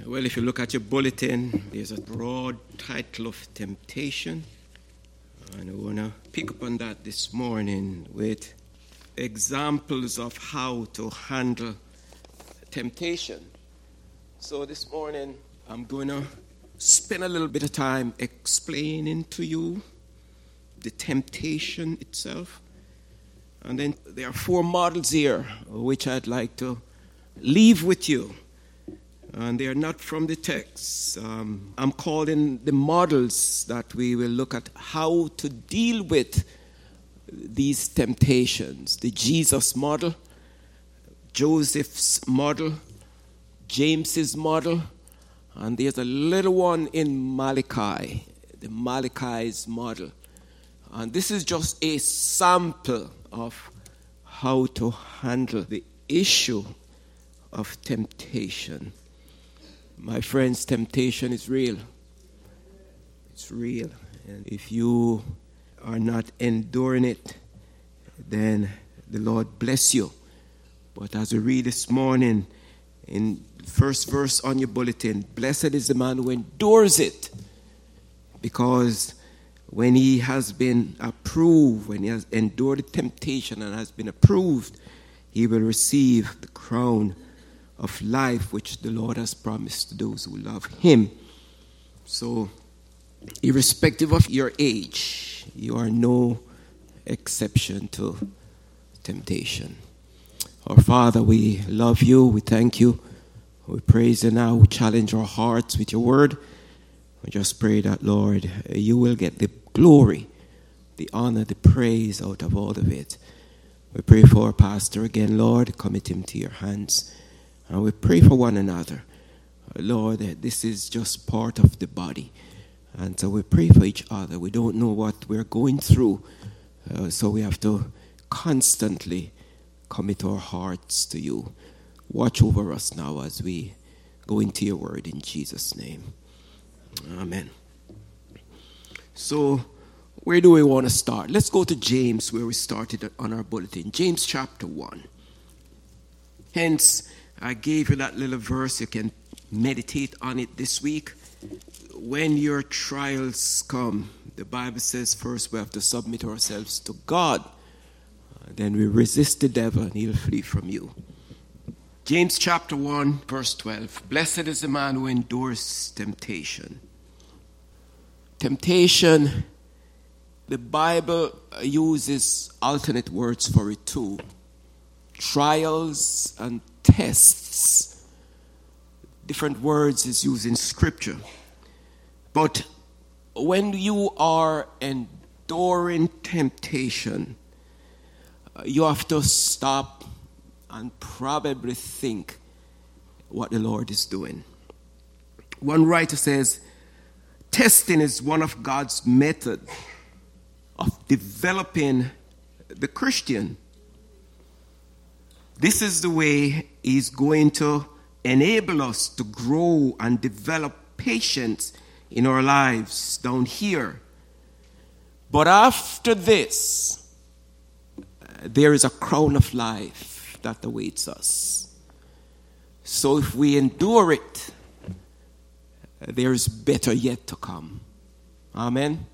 Well, if you look at your bulletin, there's a broad title of temptation. And I want to pick up on that this morning with examples of how to handle temptation. So this morning, I'm going to spend a little bit of time explaining to you the temptation itself. And then there are 4 models here, which I'd like to leave with you. And they are not from the text. I'm calling the models that we will look at how to deal with these temptations. The Jesus model, Joseph's model, James's model, and there's a little one in Malachi, the Malachi's model. And this is just a sample of how to handle the issue of temptation. My friends, temptation is real. It's real. And if you are not enduring it, then the Lord bless you. But as we read this morning, in the first verse on your bulletin, blessed is the man who endures it. Because when he has been approved, when he has endured the temptation and has been approved, he will receive the crown of life which the Lord has promised to those who love him. So, irrespective of your age, you are no exception to temptation. Our Father, we love you, we thank you, we praise you now, we challenge our hearts with your word. We just pray that, Lord, you will get the glory, the honor, the praise out of all of it. We pray for our pastor again, Lord, commit him to your hands. And we pray for one another. Lord, this is just part of the body. And so we pray for each other. We don't know what we're going through. So we have to constantly commit our hearts to you. Watch over us now as we go into your word in Jesus' name. Amen. So where do we want to start? Let's go to James, where we started on our bulletin. James chapter 1. Hence, I gave you that little verse. You can meditate on it this week. When your trials come, the Bible says first we have to submit ourselves to God. Then we resist the devil and he'll flee from you. James chapter 1, verse 12. Blessed is the man who endures temptation. Temptation, the Bible uses alternate words for it too. Trials and tests. Different words is used in Scripture. But when you are enduring temptation, you have to stop and probably think what the Lord is doing. One writer says, testing is one of God's methods of developing the Christian. This is the way he's going to enable us to grow and develop patience in our lives down here. But after this, there is a crown of life that awaits us. So if we endure it, there is better yet to come. Amen.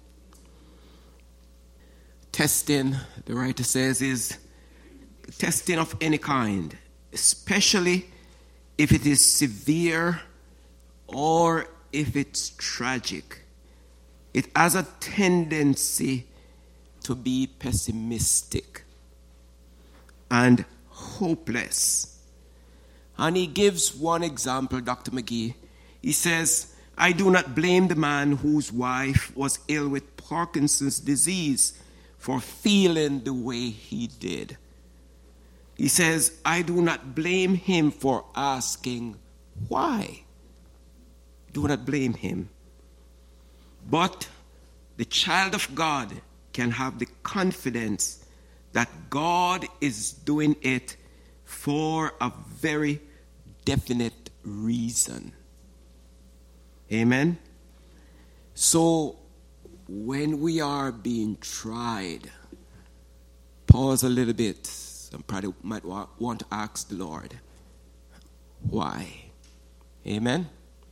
Testing, the writer says, is testing of any kind, especially if it is severe or if it's tragic. It has a tendency to be pessimistic and hopeless. And he gives one example, Dr. McGee. He says, I do not blame the man whose wife was ill with Parkinson's disease for feeling the way he did. He says, I do not blame him for asking why. Do not blame him. But the child of God can have the confidence that God is doing it for a very definite reason. Amen? So, when we are being tried, pause a little bit. Some probably might want to ask the Lord, why? Amen?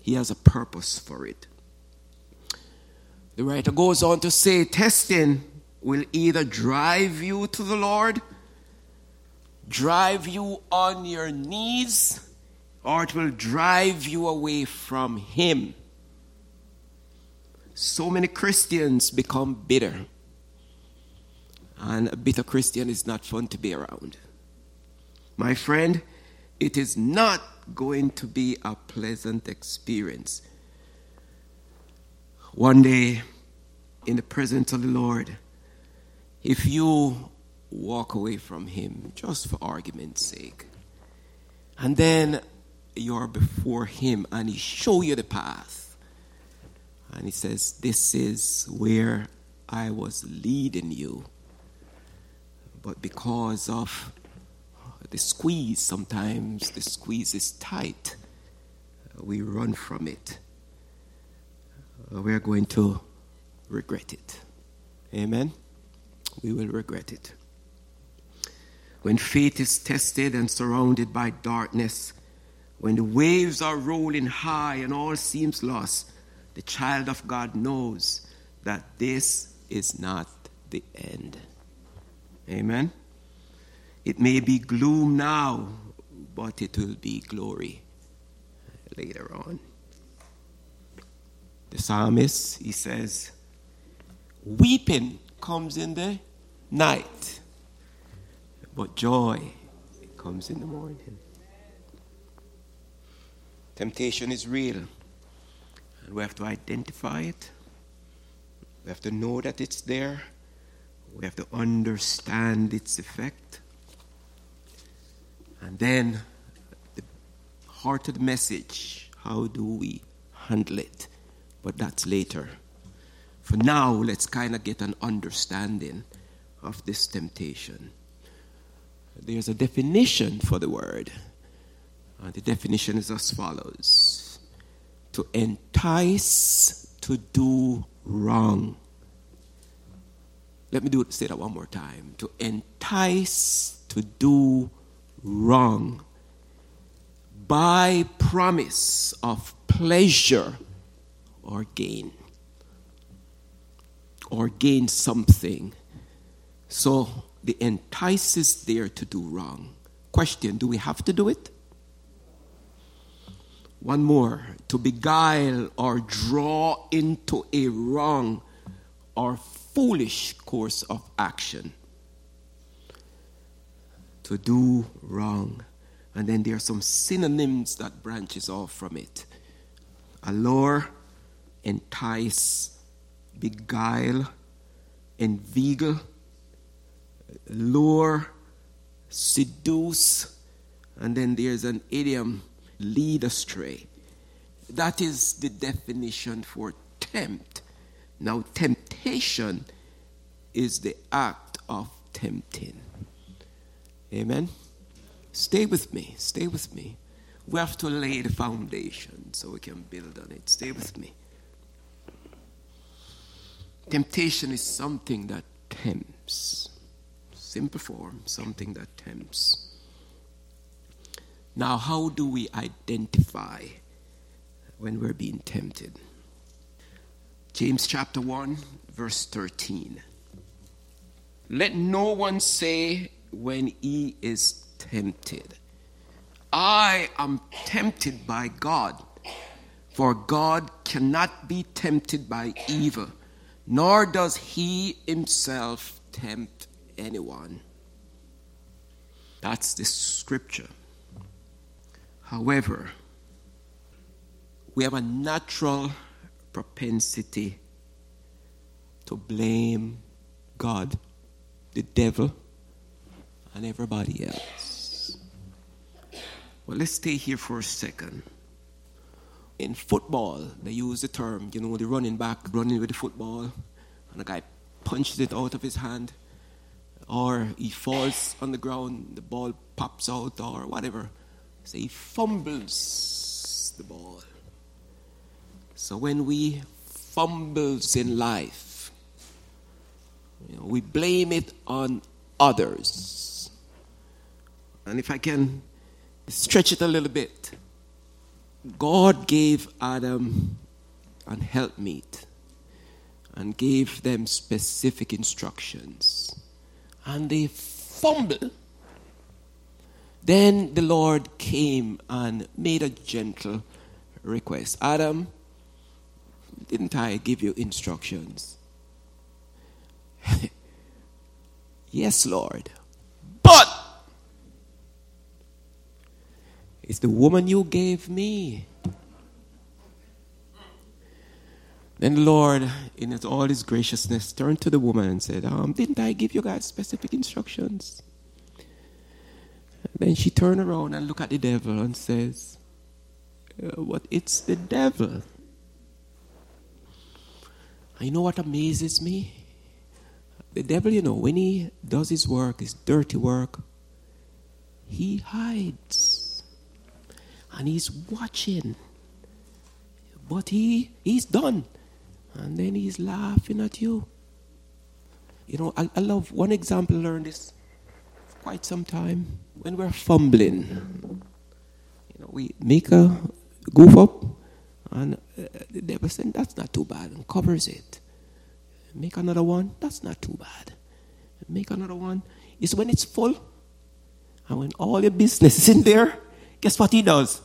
He has a purpose for it. The writer goes on to say, testing will either drive you to the Lord, drive you on your knees, or it will drive you away from Him. So many Christians become bitter. And a bitter Christian is not fun to be around. My friend, it is not going to be a pleasant experience. One day, in the presence of the Lord, if you walk away from Him, just for argument's sake, and then you're before Him and He show you the path, and He says, this is where I was leading you, but because of the squeeze, sometimes the squeeze is tight, we run from it. We're going to regret it. Amen? We will regret it. When faith is tested and surrounded by darkness, when the waves are rolling high and all seems lost, the child of God knows that this is not the end. Amen? It may be gloom now, but it will be glory later on. The psalmist, he says, weeping comes in the night, but joy comes in the morning. Temptation is real, and we have to identify it. We have to know that it's there. We have to understand its effect. And then the heart of the message, how do we handle it? But that's later. For now, let's kind of get an understanding of this temptation. There's a definition for the word. The definition is as follows: to entice to do wrong. Let me say that one more time. To entice to do wrong by promise of pleasure or gain. Or gain something. So the entice is there to do wrong. Question, do we have to do it? One more, to beguile or draw into a wrong or foolish course of action. To do wrong. And then there are some synonyms that branches off from it. Allure, entice, beguile, inveigle, lure, seduce, and then there's an idiom, lead astray. That is the definition for tempt. Now, temptation is the act of tempting. Amen? Stay with me. Stay with me. We have to lay the foundation so we can build on it. Stay with me. Temptation is something that tempts. Simple form, something that tempts. Now, how do we identify when we're being tempted? James chapter 1, verse 13. Let no one say when he is tempted, I am tempted by God. For God cannot be tempted by evil, nor does He Himself tempt anyone. That's the scripture. However, we have a natural propensity to blame God, the devil, and everybody else. Well, let's stay here for a second. In football, they use the term, the running back running with the football, and the guy punches it out of his hand, or he falls on the ground, the ball pops out, or whatever. So he fumbles the ball. So when we fumbles in life, we blame it on others. And if I can stretch it a little bit, God gave Adam an helpmeet and gave them specific instructions. And they fumbled. Then the Lord came and made a gentle request. Adam, didn't I give you instructions? Yes, Lord. But it's the woman you gave me. Then the Lord, in all his graciousness, turned to the woman and said, didn't I give you guys specific instructions? Then she turned around and looked at the devil and says, but it's the devil. And you know what amazes me? The devil, when he does his work, his dirty work, he hides. And he's watching. But he's done. And then he's laughing at you. I love one example, I learned this for quite some time. When we're fumbling, we make a goof up, and the devil said, that's not too bad, and covers it. Make another one, that's not too bad. Make another one. It's when it's full, and when all your business is in there, guess what he does?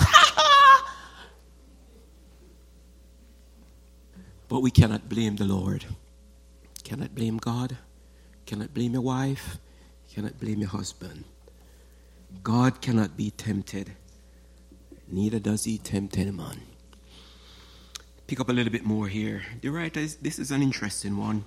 But we cannot blame the Lord. Cannot blame God. Cannot blame your wife. Cannot blame your husband. God cannot be tempted. Neither does he tempt any man. Pick up a little bit more here. The writer, this is an interesting one.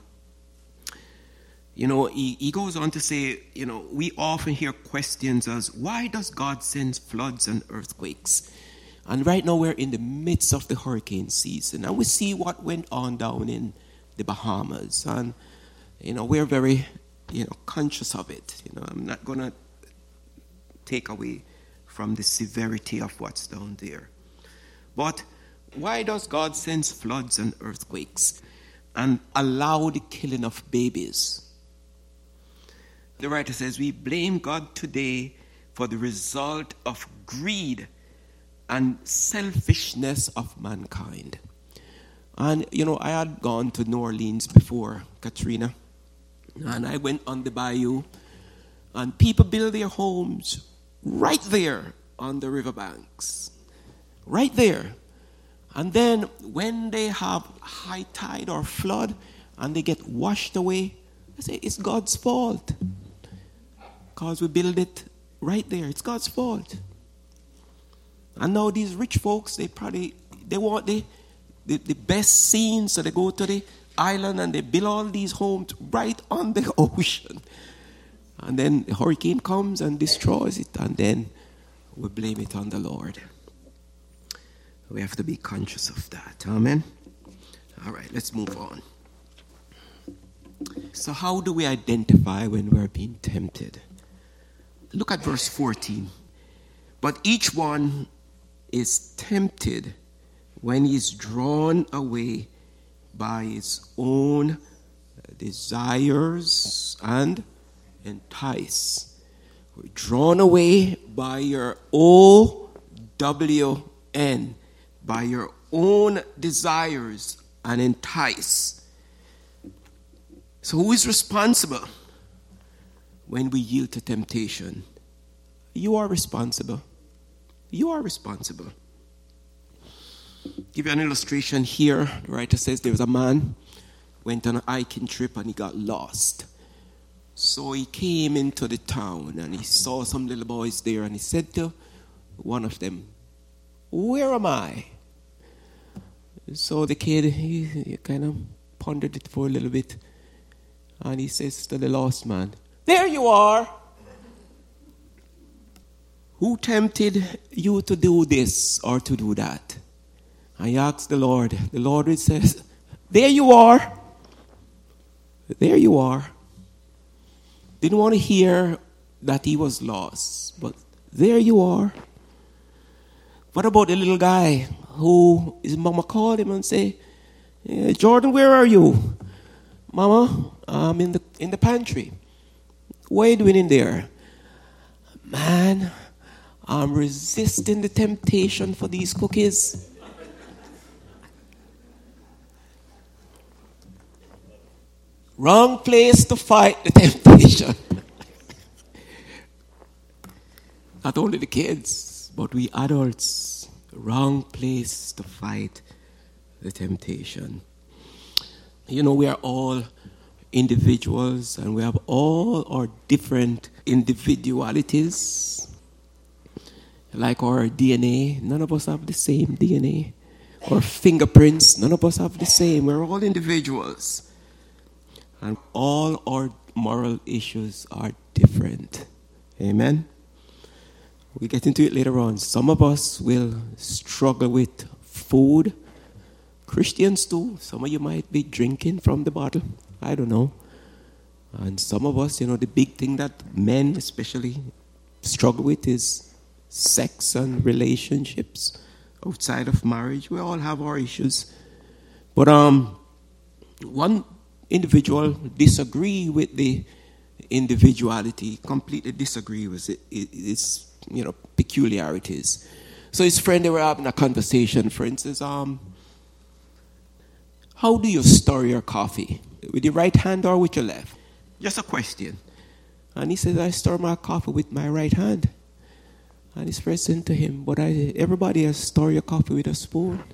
He goes on to say, we often hear questions as, why does God send floods and earthquakes? And right now we're in the midst of the hurricane season. And we see what went on down in the Bahamas. And, we're very, conscious of it. I'm not going to take away from the severity of what's down there. But why does God send floods and earthquakes and allow the killing of babies? The writer says, we blame God today for the result of greed and selfishness of mankind. And, I had gone to New Orleans before Katrina. And I went on the bayou. And people build their homes right there on the riverbanks. Right there. And then when they have high tide or flood and they get washed away, I say it's God's fault. Because we build it right there. It's God's fault. And now these rich folks, they want the best scenes, so they go to the island and they build all these homes right on the ocean. And then the hurricane comes and destroys it, and then we blame it on the Lord. We have to be conscious of that. Amen? All right, let's move on. So how do we identify when we're being tempted? Look at verse 14. But each one is tempted when he is drawn away by his own desires and enticed. We're drawn away by your OWN, by your own desires and enticed. So who is responsible when we yield to temptation? You are responsible. You are responsible. Give you an illustration here. The writer says there was a man went on a hiking trip and he got lost. So he came into the town and he saw some little boys there and he said to one of them, "Where am I?" So the kid, he kind of pondered it for a little bit and he says to the lost man, "There you are. Who tempted you to do this or to do that?" And he asked the Lord. The Lord says, "There you are. There you are." Didn't want to hear that he was lost, but there you are. What about the little guy who his mama called him and say, "Jordan, where are you?" "Mama, I'm in the pantry." "What are you doing in there?" "Man, I'm resisting the temptation for these cookies. Wrong place to fight the temptation. Not only the kids, but we adults. Wrong place to fight the temptation. You know, we are all individuals and we have all our different individualities. Like our DNA, none of us have the same DNA. Our fingerprints, none of us have the same. We're all individuals. And all our moral issues are different. Amen? We'll get into it later on. Some of us will struggle with food. Christians too. Some of you might be drinking from the bottle. I don't know. And some of us, the big thing that men especially struggle with is sex and relationships outside of marriage. We all have our issues. But one individual disagree with the individuality, completely disagree with its peculiarities. So his friend, they were having a conversation. Friend says, how do you stir your coffee? With your right hand or with your left? Just a question. And he says, I stir my coffee with my right hand. And his friend said to him, but everybody has stir your coffee with a spoon.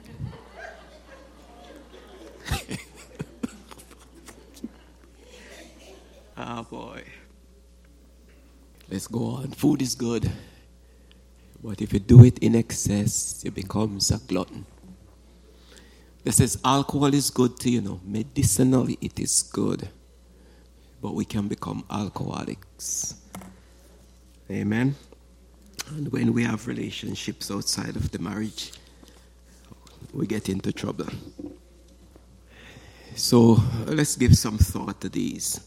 Ah, boy. Let's go on. Food is good. But if you do it in excess, it becomes a glutton. It says alcohol is good too, medicinally it is good. But we can become alcoholics. Amen. And when we have relationships outside of the marriage, we get into trouble. So let's give some thought to these.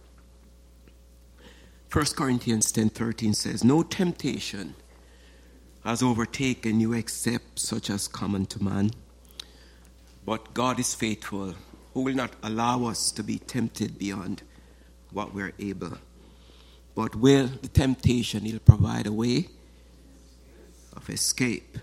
1 Corinthians 10:13 says, no temptation has overtaken you except such as common to man. But God is faithful, who will not allow us to be tempted beyond what we're able. But with the temptation, he'll provide a way of escape.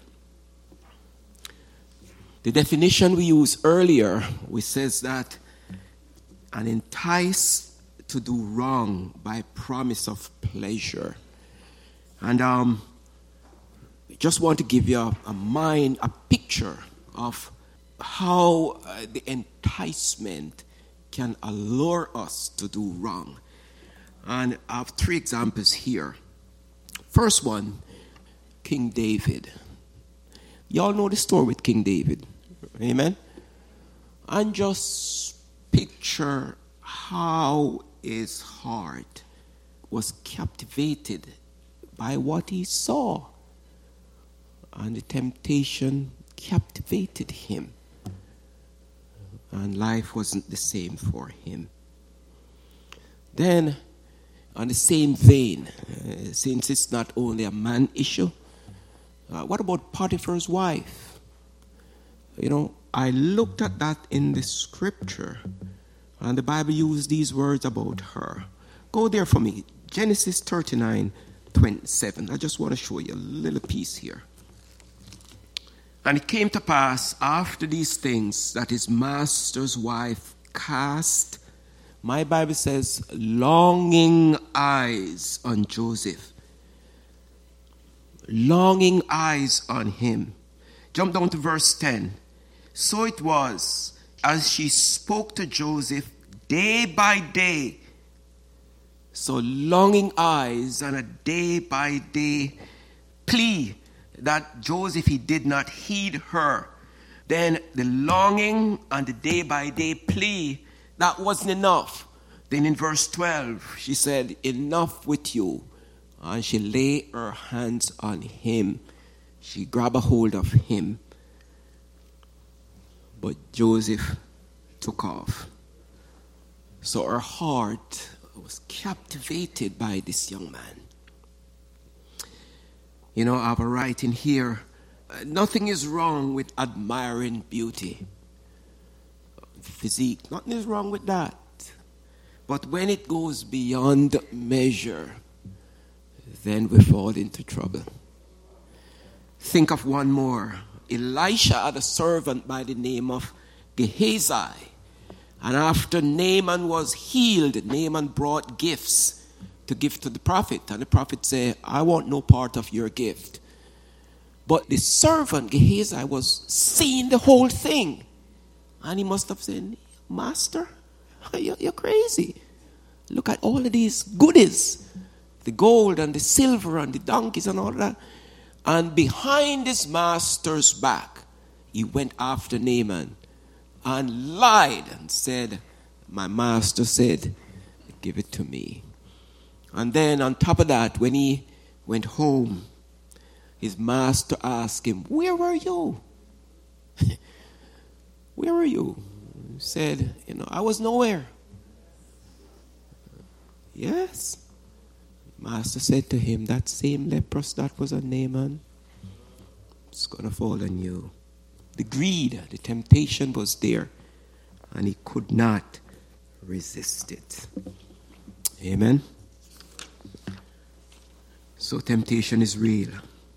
The definition we used earlier, which says that an entice to do wrong by promise of pleasure. And just want to give you a picture of how the enticement can allure us to do wrong. And I have 3 examples here. First one, King David. Y'all know the story with King David. Amen? And just picture how his heart was captivated by what he saw. And the temptation captivated him. And life wasn't the same for him. Then, on the same vein, since it's not only a man issue, what about Potiphar's wife? I looked at that in the scripture, and the Bible used these words about her. Go there for me. Genesis 39:27. I just want to show you a little piece here. And it came to pass after these things that his master's wife cast, my Bible says, longing eyes on Joseph. Longing eyes on him. Jump down to verse 10. So it was, as she spoke to Joseph day by day. So longing eyes and a day by day plea that Joseph, he did not heed her. Then the longing and the day by day plea, that wasn't enough. Then in verse 12, she said, enough with you. And she laid her hands on him. She grabbed a hold of him. But Joseph took off. So her heart was captivated by this young man. I have a writing here. Nothing is wrong with admiring beauty. Physique, nothing is wrong with that. But when it goes beyond measure, then we fall into trouble. Think of one more. Elisha had a servant by the name of Gehazi. And after Naaman was healed, Naaman brought gifts to give to the prophet. And the prophet said, I want no part of your gift. But the servant Gehazi was seeing the whole thing. And he must have said, Master, you're crazy. Look at all of these goodies. The gold and the silver and the donkeys and all that. And behind his master's back, he went after Naaman and lied and said, my master said, give it to me. And then on top of that, when he went home, his master asked him, where were you? Where were you? He said, I was nowhere. Yes. Master said to him, that same leprous that was on Naaman, it's going to fall on you. The greed, the temptation was there, and he could not resist it. Amen. So temptation is real.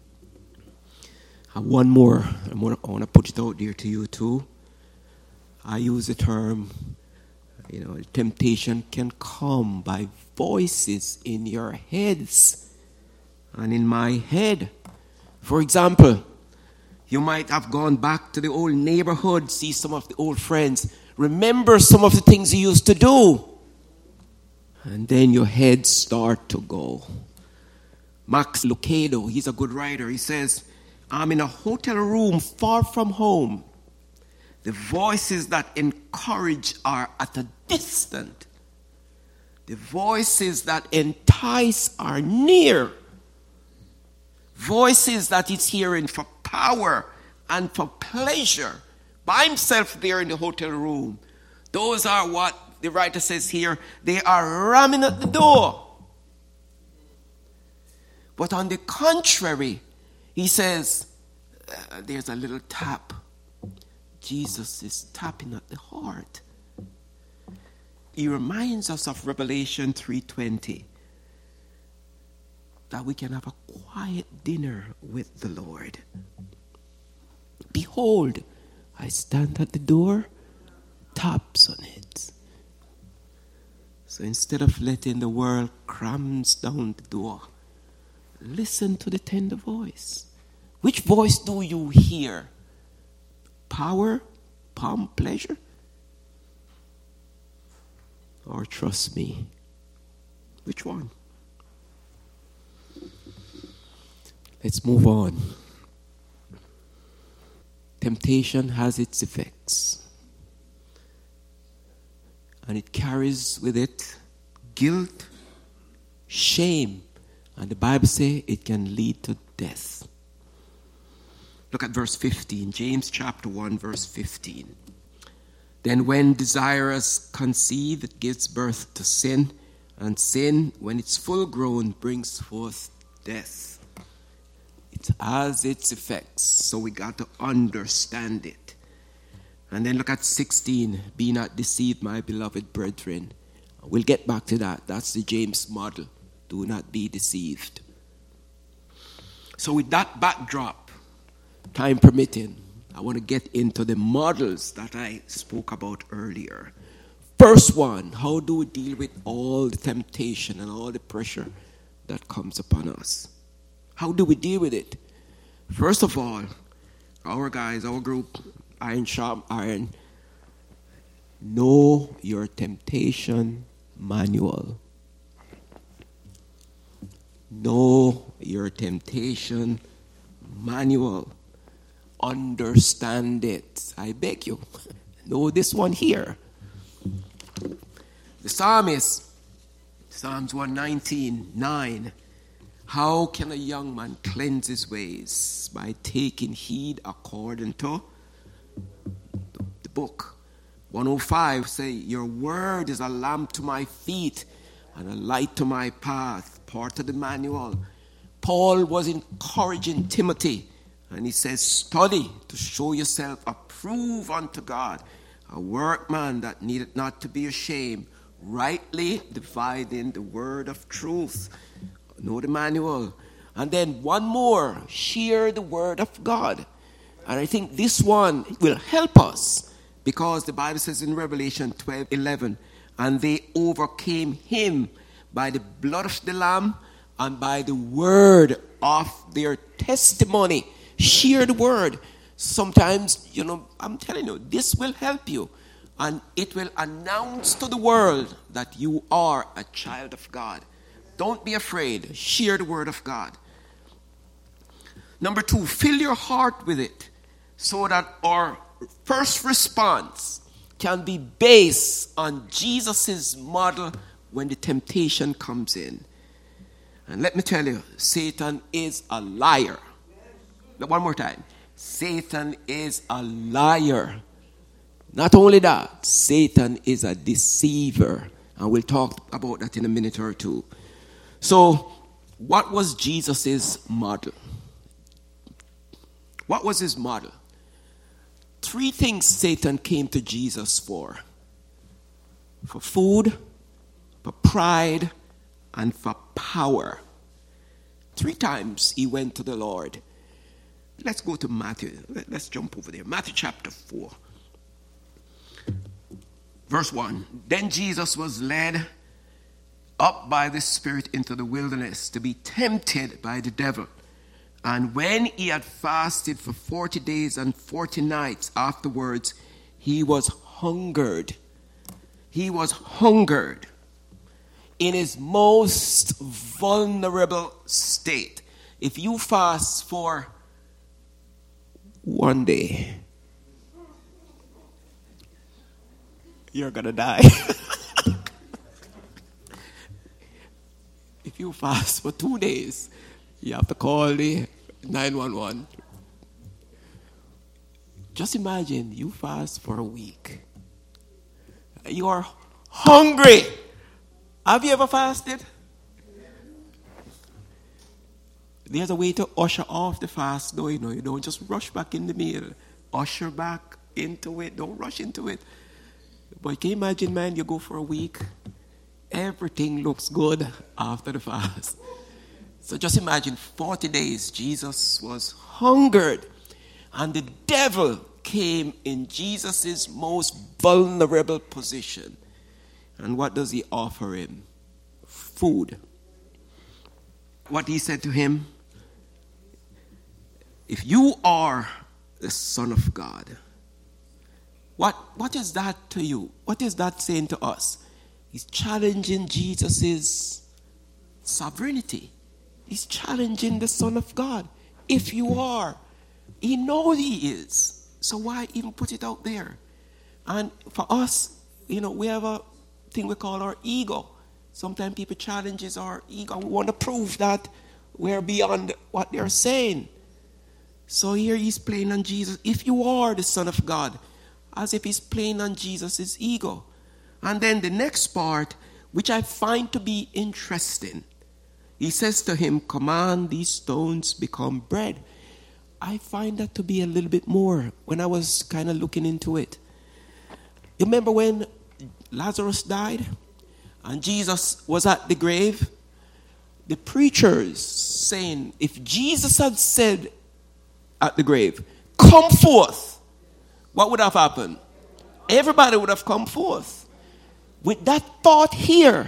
And one more, I want to put it out there to you too. I use the term, temptation can come by voices in your heads and in my head. For example, you might have gone back to the old neighborhood, see some of the old friends, remember some of the things you used to do, and then your head start to go. Max Lucado, he's a good writer. He says, I'm in a hotel room far from home. The voices that encourage are at a distance. The voices that entice are near. Voices that he's hearing for power and for pleasure by himself there in the hotel room. Those are what the writer says here. They are ramming at the door. But on the contrary, he says, there's a little tap. Jesus is tapping at the heart. He reminds us of Revelation 3:20, that we can have a quiet dinner with the Lord. Behold, I stand at the door, taps on it. So instead of letting the world crams down the door, listen to the tender voice. Which voice do you hear? Power, pomp, pleasure? Or trust me? Which one? Let's move on. Temptation has its effects. And it carries with it guilt, shame, and the Bible says it can lead to death. Look at verse 15, James chapter 1, verse 15. Then when desire is conceived, it gives birth to sin, and sin, when it's full grown, brings forth death. It has its effects, so we got to understand it. And then look at 16, be not deceived, my beloved brethren. We'll get back to that. That's the James model. Do not be deceived. So with that backdrop, time permitting, I want to get into the models that I spoke about earlier. First one, how do we deal with all the temptation and all the pressure that comes upon us? How do we deal with it? First of all, our guys, our group, Iron Sharp Iron, know your temptation manual. Know your temptation manual. Understand it. I beg you. Know this one here. The psalmist, Psalms 119:9. How can a young man cleanse his ways? By taking heed according to the book. 105 say, your word is a lamp to my feet and a light to my path. Part of the manual. Paul was encouraging Timothy, and he says, study to show yourself approved unto God, a workman that needeth not to be ashamed, rightly dividing the word of truth. Know the manual. And then one more, share the word of God. And I think this one will help us because the Bible says in Revelation 12:11, and they overcame him by the blood of the Lamb and by the word of their testimony. Share the word. Sometimes, I'm telling you, this will help you. And it will announce to the world that you are a child of God. Don't be afraid. Share the word of God. Number 2, fill your heart with it so that our first response can be based on Jesus' model when the temptation comes in. And let me tell you, Satan is a liar. One more time. Satan is a liar. Not only that, Satan is a deceiver. And we'll talk about that in a minute or two. So, what was Jesus' model? What was his model? 3 things Satan came to Jesus for food, for pride, and for power. 3 times he went to the Lord. Let's go to Matthew. Let's jump over there. Matthew chapter 4. Verse 1. Then Jesus was led up by the Spirit into the wilderness to be tempted by the devil. And when he had fasted for 40 days and 40 nights afterwards, he was hungered. He was hungered in his most vulnerable state. If you fast for one day, you're going to die. If you fast for 2 days, you have to call the 911. Just imagine you fast for a week. You are hungry. Have you ever fasted? There's a way to usher off the fast, though. You don't just rush back in the meal. Usher back into it. Don't rush into it. But can you imagine, man, you go for a week. Everything looks good after the fast. So just imagine 40 days, Jesus was hungered. And the devil came in Jesus' most vulnerable position. And what does he offer him? Food. What he said to him, if you are the Son of God, what is that to you? What is that saying to us? He's challenging Jesus' sovereignty. He's challenging the Son of God. If you are, he knows he is. So why even put it out there? And for us, we have a thing we call our ego. Sometimes people challenges our ego. We want to prove that we're beyond what they're saying. So here he's playing on Jesus. If you are the Son of God, as if he's playing on Jesus' ego. And then the next part, which I find to be interesting, he says to him, command these stones become bread. I find that to be a little bit more when I was kind of looking into it. You remember when Lazarus died and Jesus was at the grave? The preachers saying, if Jesus had said at the grave, come forth, what would have happened? Everybody would have come forth. With that thought here,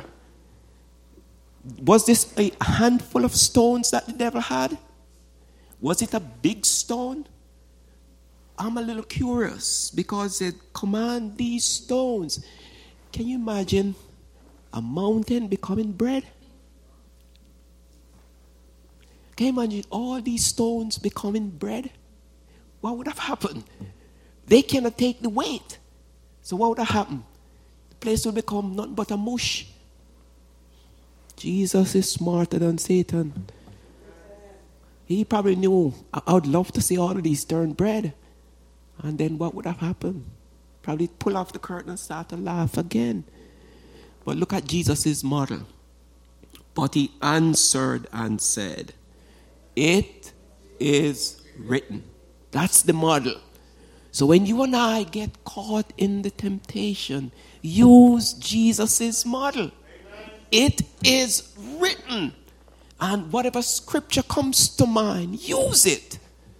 was this a handful of stones that the devil had? Was it a big stone? I'm a little curious because it command these stones. Can you imagine a mountain becoming bread? Can you imagine all these stones becoming bread? What would have happened? They cannot take the weight. So what would have happened? The place will become nothing but a mush. Jesus is smarter than Satan. He probably knew, I would love to see all of these turn bread. And then what would have happened? Probably pull off the curtain and start to laugh again. But look at Jesus' model. But he answered and said, it is written. That's the model. So when you and I get caught in the temptation, use Jesus' model. It is written. And whatever scripture comes to mind, use it.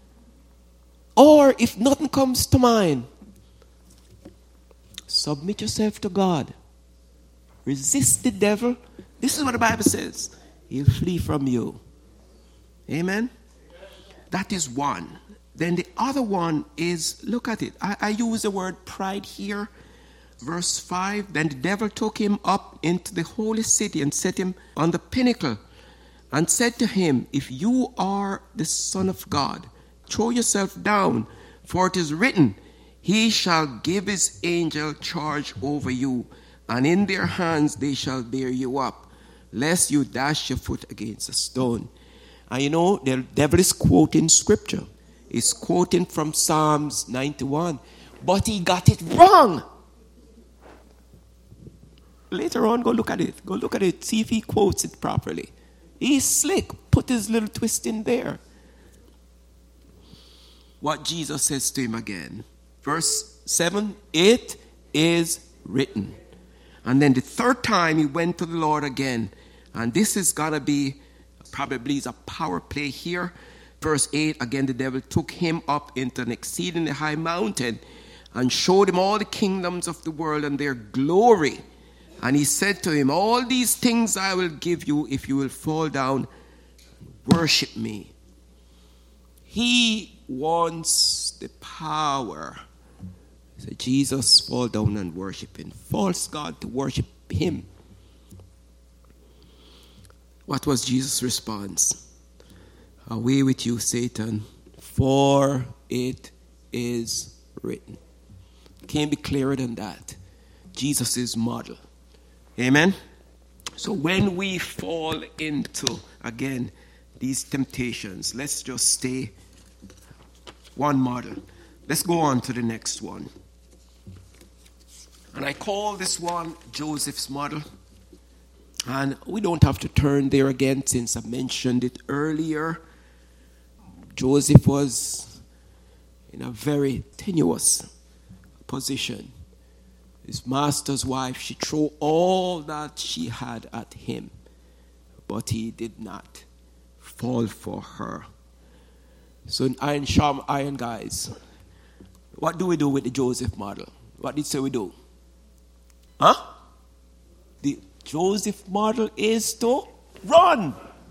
Or if nothing comes to mind, submit yourself to God. Resist the devil. This is what the Bible says. He'll flee from you. Amen? That is one. Then the other one is, look at it. I use the word pride here. Verse 5. Then the devil took him up into the holy city and set him on the pinnacle and said to him, if you are the Son of God, throw yourself down, for it is written, he shall give his angel charge over you, and in their hands they shall bear you up, lest you dash your foot against a stone. And you know, the devil is quoting scripture. He's quoting from Psalms 91. But he got it wrong. Later on, go look at it. Go look at it. See if he quotes it properly. He's slick. Put his little twist in there. What Jesus says to him again. Verse 7, it is written. And then the third time he went to the Lord again. And this is going to be probably a power play here. Verse 8, again the devil took him up into an exceedingly high mountain and showed him all the kingdoms of the world and their glory. And he said to him, all these things I will give you if you will fall down and worship me. He wants the power. So Jesus, fall down and worship him. False God to worship him. What was Jesus' response? Away with you, Satan, for it is written. Can't be clearer than that. Jesus is model. Amen? So when we fall into, again, these temptations, let's just stay one model. Let's go on to the next one. And I call this one Joseph's model. And we don't have to turn there again since I mentioned it earlier. Joseph was in a very tenuous position. His master's wife, she threw all that she had at him, but he did not fall for her. So in iron sharp iron, guys, what do we do with the Joseph model? What did say we do? The Joseph model is to run.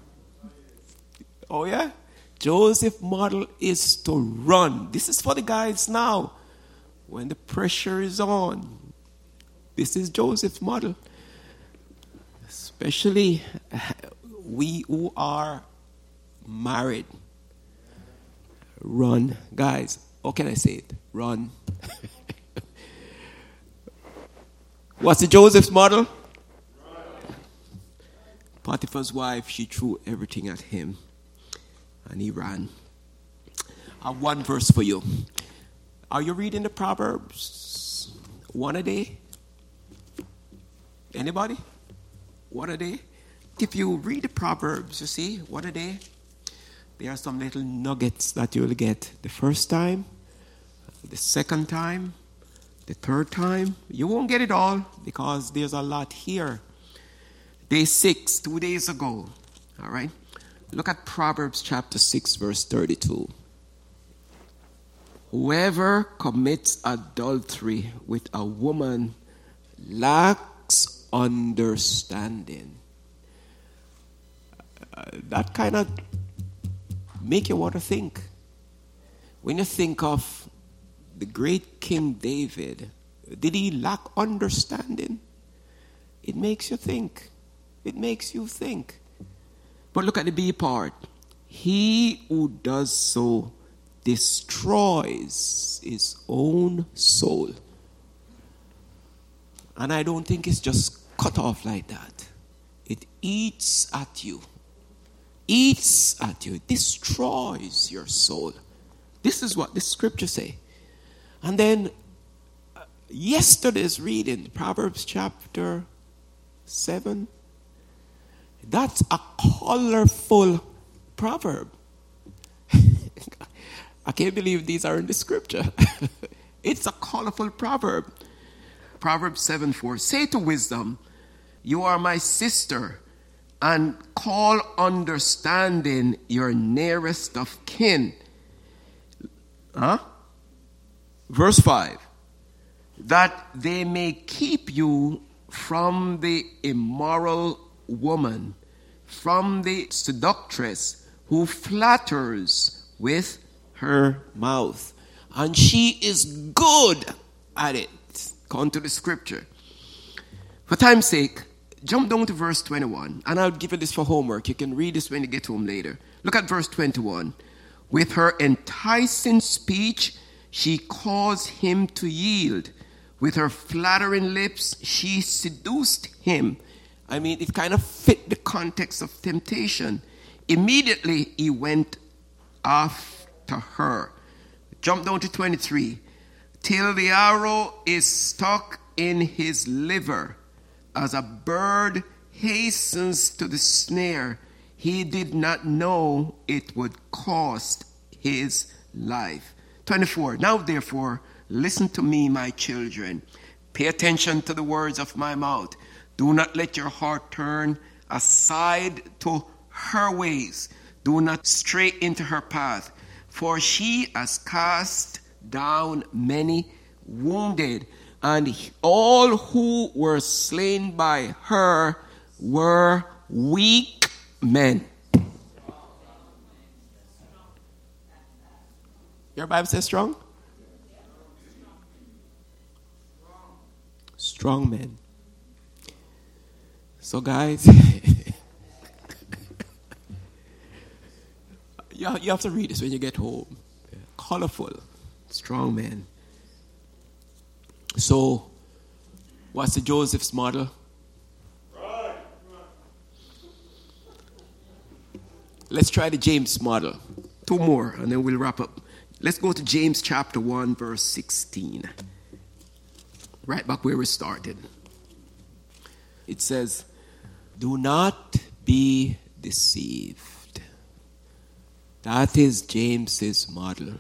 Oh yeah? Joseph model is to run. This is for the guys now. When the pressure is on. This is Joseph's model. Especially we who are married. Run. Guys, how can I say it? Run. What's the Joseph's model? Potiphar's wife, she threw everything at him. And he ran. I have one verse for you. Are you reading the Proverbs? One a day? Anybody? One a day? If you read the Proverbs, you see, one a day, there are some little nuggets that you will get the first time, the second time, the third time. You won't get it all because there's a lot here. Day 6, 2 days ago. All right? Look at Proverbs chapter 6, verse 32. Whoever commits adultery with a woman lacks understanding. That kind of make you want to think. When you think of the great King David, did he lack understanding? It makes you think. It makes you think. But look at the B part. He who does so destroys his own soul. And I don't think it's just cut off like that. It eats at you. Eats at you. It destroys your soul. This is what the scripture say. And then yesterday's reading, Proverbs chapter 7. That's a colorful proverb. I can't believe these are in the scripture. It's a colorful proverb. Proverbs 7:4. Say to wisdom, you are my sister, and call understanding your nearest of kin. Verse 5. That they may keep you from the immoral woman, from the seductress who flatters with her mouth. And she is good at it, according to the scripture. For time's sake, jump down to verse 21, and I'll give you this for homework. You can read this when you get home later. Look at verse 21. With her enticing speech, she caused him to yield. With her flattering lips, she seduced him. I mean, it kind of fit the context of temptation. Immediately, he went after her. Jump down to 23. Till the arrow is stuck in his liver, as a bird hastens to the snare, he did not know it would cost his life. 24. Now therefore, listen to me, my children. Pay attention to the words of my mouth. Do not let your heart turn aside to her ways. Do not stray into her path. For she has cast down many, wounded, and all who were slain by her were weak men. Your Bible says strong? Strong men. So guys, you have to read this when you get home. Colorful, strong men. So, what's the Joseph's model? Right. Let's try the James model. 2 more, and then we'll wrap up. Let's go to James chapter 1, verse 16. Right back where we started. It says, do not be deceived. That is James's model.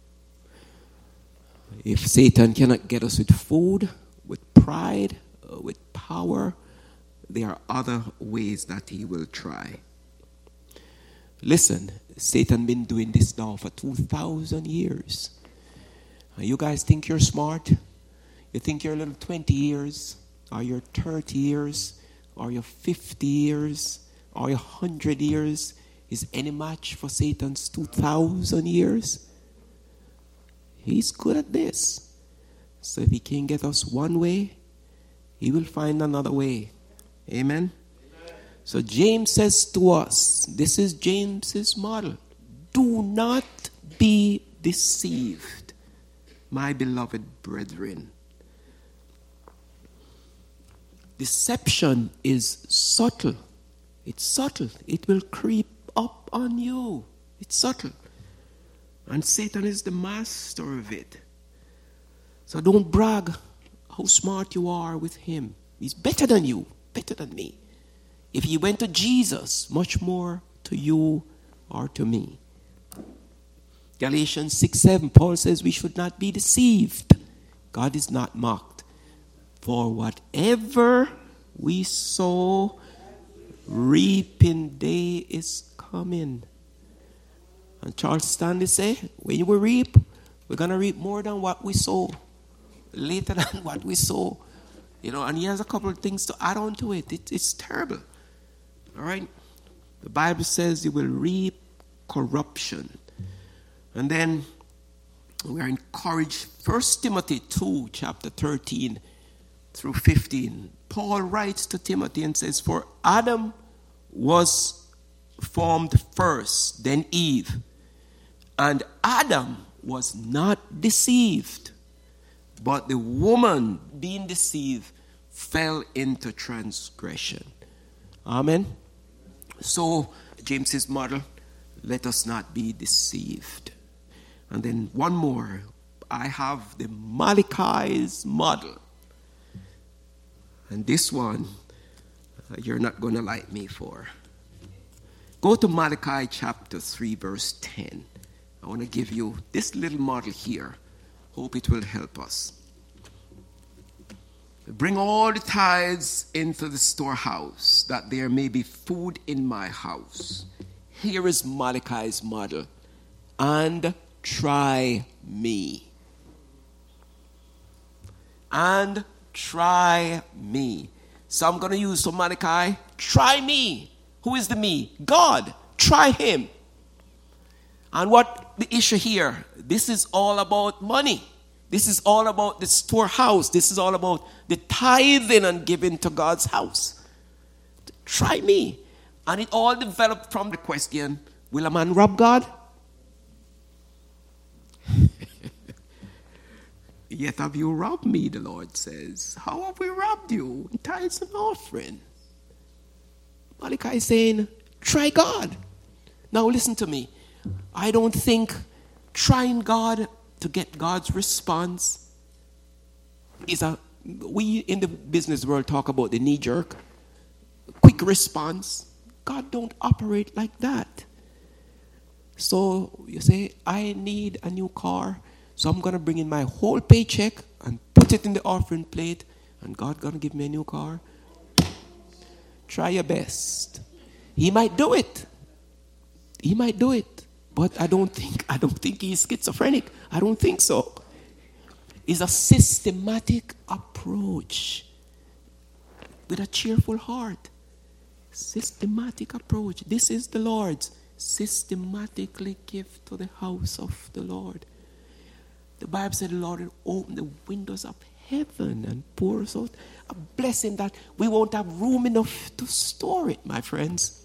If Satan cannot get us with food, with pride, with power, there are other ways that he will try. Listen, Satan been doing this now for 2,000 years. And you guys think you're smart? You think you're a little 20 years, or you're 30 years, or you're 50 years, or you're 100 years is any match for Satan's 2,000 years? He's good at this. So if he can get us one way, he will find another way. Amen? So James says to us, this is James's model. Do not be deceived, my beloved brethren. Deception is subtle. It's subtle. It will creep up on you. It's subtle. And Satan is the master of it. So don't brag how smart you are with him. He's better than you, better than me. If he went to Jesus, much more to you or to me. Galatians 6:7, Paul says we should not be deceived. God is not mocked. For whatever we sow, reaping day is coming. And Charles Stanley said, when we reap, we're going to reap more than what we sow. Later than what we sow. You know, and he has a couple of things to add on to it. It's terrible. All right? The Bible says you will reap corruption. And then we are encouraged. 1 Timothy 2, chapter 13 through 15. Paul writes to Timothy and says, for Adam was formed first, then Eve. And Adam was not deceived, but the woman being deceived fell into transgression. Amen. So, James's model, let us not be deceived. And then one more. I have the Malachi's model. And this one, you're not going to like me for. Go to Malachi chapter 3, verse 10. I want to give you this little model here. Hope it will help us. Bring all the tithes into the storehouse, that there may be food in my house. Here is Malachi's model. And try me. And try me. So I'm going to use some Malachi. Try me. Who is the me? God. Try him. And what the issue here? This is all about money. This is all about the storehouse. This is all about the tithing and giving to God's house. Try me. And it all developed from the question, will a man rob God? Yet have you robbed me, the Lord says. How have we robbed you? In tithes and offering. Malachi is saying, try God. Now listen to me. I don't think trying God to get God's response is we in the business world talk about the knee-jerk, quick response. God don't operate like that. So you say, I need a new car, so I'm going to bring in my whole paycheck and put it in the offering plate, and God going to give me a new car. Try your best. He might do it. He might do it. But I don't think he's schizophrenic. I don't think so. It's a systematic approach with a cheerful heart. Systematic approach. This is the Lord's. Systematically give to the house of the Lord. The Bible said the Lord will open the windows of heaven and pour us out a blessing that we won't have room enough to store it, my friends.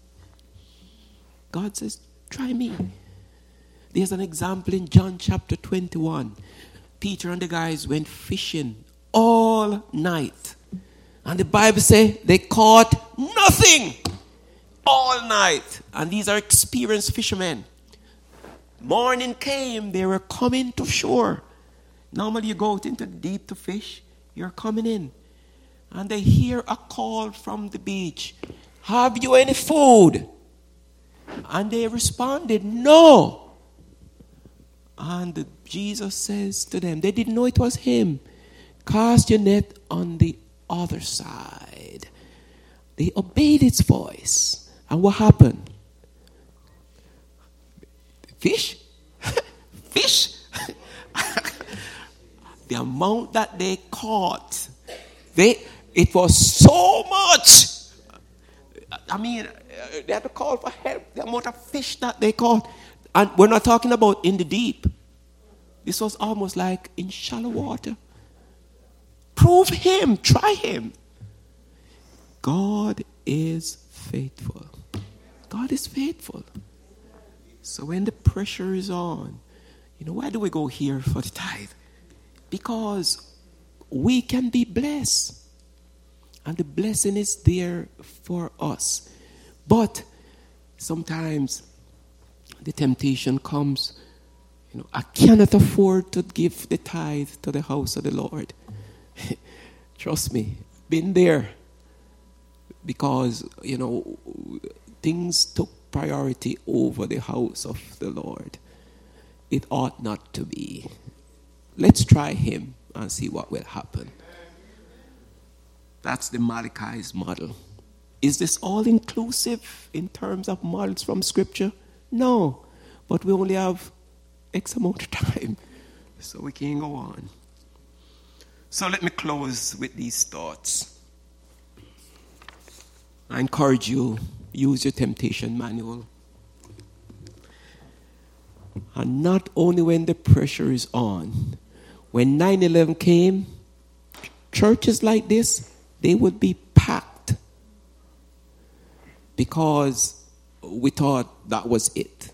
God says, try me. There's an example in John chapter 21. Peter and the guys went fishing all night. And the Bible says they caught nothing all night. And these are experienced fishermen. Morning came, they were coming to shore. Normally you go out into the deep to fish. You're coming in. And they hear a call from the beach. Have you any food? And they responded, no. And Jesus says to them, they didn't know it was him. Cast your net on the other side. They obeyed its voice. And what happened? Fish? Fish? The amount that they caught, it was so much. I mean, they had to call for help. The amount of fish that they caught. And we're not talking about in the deep. This was almost like in shallow water. Prove him. Try him. God is faithful. God is faithful. So when the pressure is on, why do we go here for the tithe? Because we can be blessed. And the blessing is there for us. But sometimes the temptation comes, I cannot afford to give the tithe to the house of the Lord. Trust me, been there. Because, things took priority over the house of the Lord. It ought not to be. Let's try him and see what will happen. That's the Malachi's model. Is this all inclusive in terms of models from Scripture? No. But we only have X amount of time, so we can go on. So let me close with these thoughts. I encourage you, use your temptation manual. And not only when the pressure is on. When 9/11 came, churches like this, they would be packed. Because we thought that was it.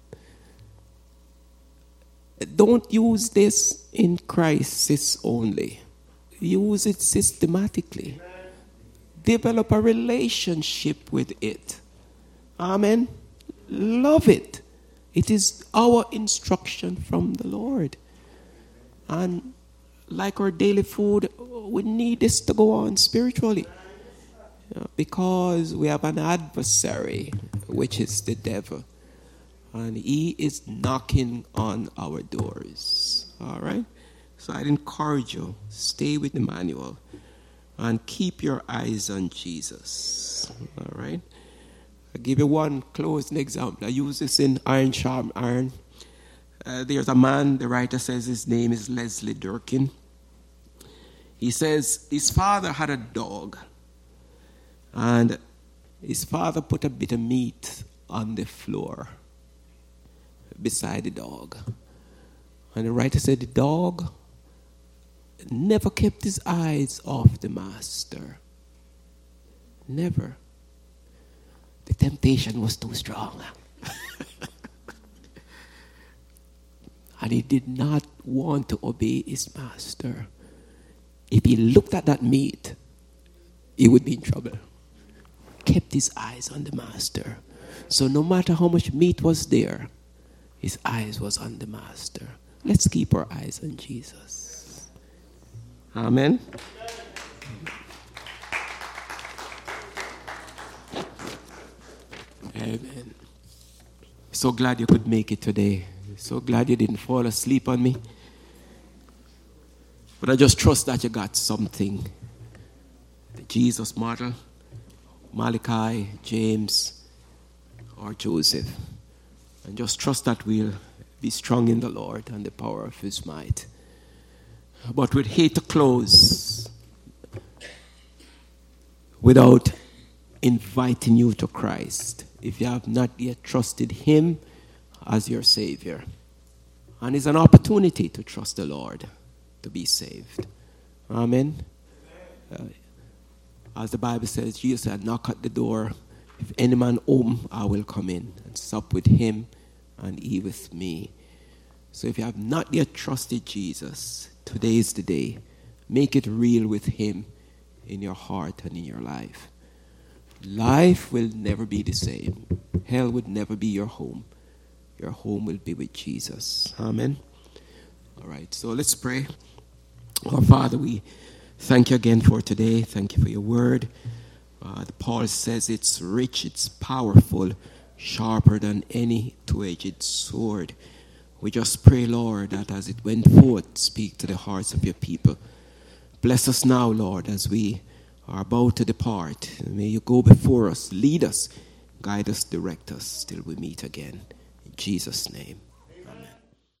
Don't use this in crisis only. Use it systematically. Develop a relationship with it. Amen. Love it. It is our instruction from the Lord. And like our daily food, we need this to go on spiritually. Because we have an adversary, which is the devil. And he is knocking on our doors. All right? So I'd encourage you, stay with the manual. and keep your eyes on Jesus. All right? I'll give you one closing example. I use this in Iron Sharp Iron. There's a man, the writer says his name is Leslie Durkin. He says his father had a dog, and his father put a bit of meat on the floor beside the dog. And the writer said the dog never kept his eyes off the master. Never. The temptation was too strong. And he did not want to obey his master. If he looked at that meat, he would be in trouble. Kept his eyes on the master. So no matter how much meat was there, his eyes was on the master. Let's keep our eyes on Jesus. Amen. Amen. So glad you could make it today. So glad you didn't fall asleep on me. But I just trust that you got something. The Jesus model, Malachi, James, or Joseph. And just trust that we'll be strong in the Lord and the power of his might. But we'd hate to close without inviting you to Christ if you have not yet trusted him as your Savior. And it's an opportunity to trust the Lord to be saved. Amen. As the Bible says, Jesus said, knock at the door. If any man open, I will come in and sup with him and he with me. So if you have not yet trusted Jesus, today is the day. Make it real with him in your heart and in your life. Life will never be the same. Hell would never be your home. Your home will be with Jesus. Amen. All right, so let's pray. Our Father, we thank you again for today. Thank you for your word. Paul says it's rich, it's powerful, sharper than any two-edged sword. We just pray, Lord, that as it went forth, speak to the hearts of your people. Bless us now, Lord, as we are about to depart. May you go before us, lead us, guide us, direct us till we meet again. In Jesus' name.